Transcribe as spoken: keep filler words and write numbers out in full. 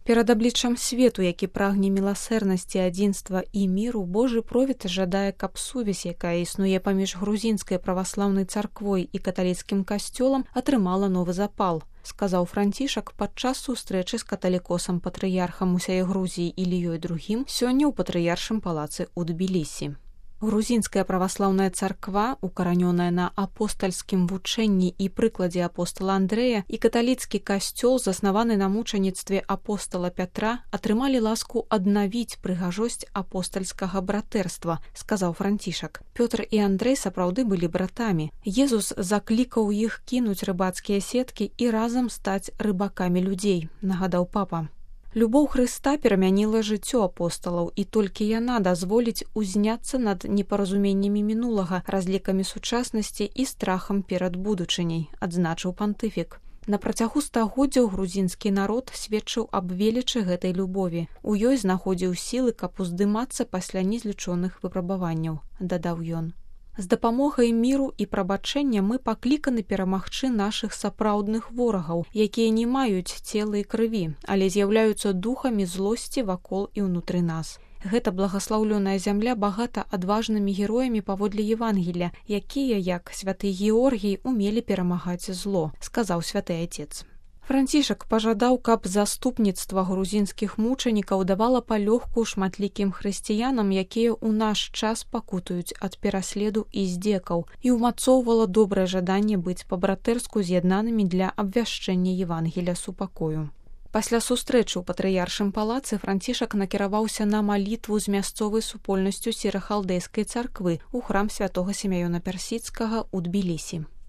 Перад абліччам свету, які прагне міласэрнасці, адзінства і міру, Божы провід жадае, каб сувязь, якая існуе паміж грузінскай праваслаўнай царквой і каталіцкім касцёлам, атрымала новы запал, сказаў Францішак падчас сустрэчы з каталікосам патрыярхам усяе Грузіі Іліёй другім сёння ў патрыяршым палацы ў Тбілісі. Грузінская праваслаўная царква, укаранёная на апостальскім вучэнні і прыкладзе апостала Андрэя, і каталіцкі касцёл, заснаваны на мучаніцтве апостала Пятра, атрымалі ласку аднавіць прыгажосць апостальскага братэрства, сказаў Францішак. Пётр і Андрэй сапраўды былі братамі. Езус заклікаў іх кінуць рыбацкія сеткі і разам стаць рыбакамі людзей, нагадаў папа. Любоў Хрыста перамяніла жыццё апосталаў, і толькі яна дазволіць узняцца над непаразуменнямі мінулага, разлікамі сучаснасці і страхам перад будучыняй, адзначыў пантыфік. На працягу стагоддзяў грузінскі народ сведчыў аб велічы гэтай любові. У ёй знаходзіў сілы, каб уздымацца пасля незлічоных выпрабаванняў, дадаў ён. З дапамогай міру і прабачэння мы пакліканы перамагчы нашых сапраўдных ворагаў, якія не маюць цела і крыві, але з'яўляюцца духамі злосці вакол і ўнутры нас. Гэта благаслаўлёная зямля багата адважнымі героямі паводле Евангелля, якія, як святы Георгій, умелі перамагаць зло, сказаў святы Айцец. Францішак пажадаў, каб заступніцтва грузінскіх мучанікаў давала палёгку шматлікім хрысціянам, якія ў наш час пакутуюць ад пераследу і здзекаў, і ўмацоўвала добрае жаданне быць па-братэрску з'яднанымі для абвяшчэння Евангеля супакою. Пасля сустрэчы ў патрыяршым палацы Францішак накіраваўся на малітву з мясцовай супольнасцю сірахалдэйскай царквы ў храм святога Сімеёна Персідскага ў Тбілісі.